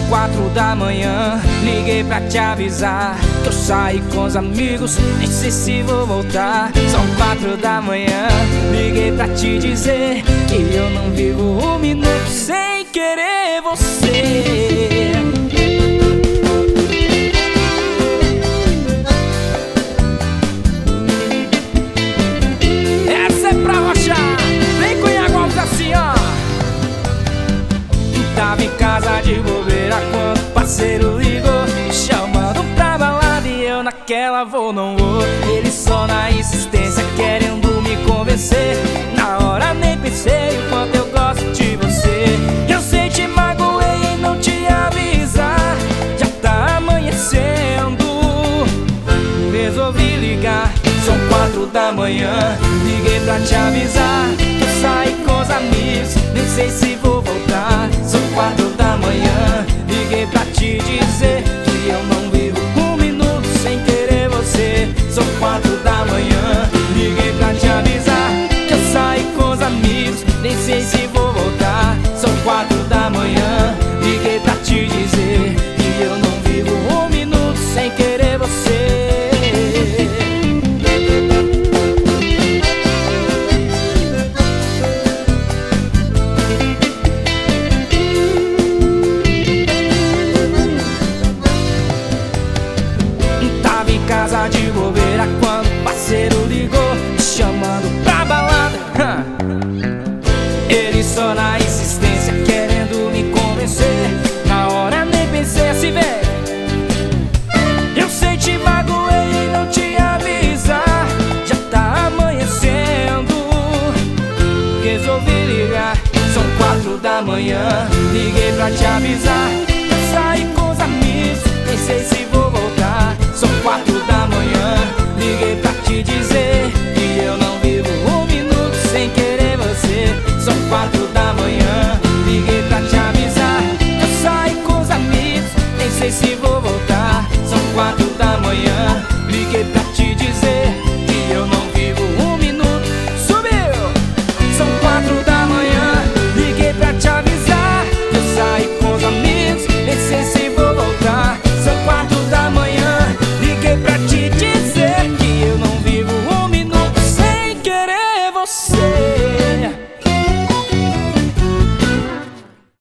4 da manhã, liguei pra te avisar que eu saí com os amigos, nem sei se vou voltar. São 4 da manhã, liguei pra te dizer que eu não vivo um minuto sem querer você. Essa é pra rochar, vem com Iago assim, ó. Tava em casa de bobeira quando o parceiro ligou, me chamando pra balada e eu naquela vou, não vou. Ele só na insistência querendo me convencer. Na hora nem pensei o quanto eu gosto de você. Eu sei te magoei em não te avisar, já tá amanhecendo. Resolvi ligar, são 4 da manhã, liguei pra te avisar que eu saí com os amigos, nem sei se vou voltar. São 4 da manhã, liguei pra te dizer que eu não vivo um minuto sem querer você. São 4 da manhã, liguei pra te avisar que eu saí com os amigos, nem sei se vou voltar. São 4 da manhã, liguei pra te dizer que eu não vivo um minuto sem querer você. Casa de bobeira quando o parceiro ligou, me chamando pra balada. Ele só na insistência querendo me convencer. Na hora nem pensei assim, vem. Eu sei te magoei e não te avisar, já tá amanhecendo. Resolvi ligar, são 4 da manhã, liguei pra te avisar que eu saí com os amigos, nem sei se vou voltar. São 4 da manhã, liguei pra te dizer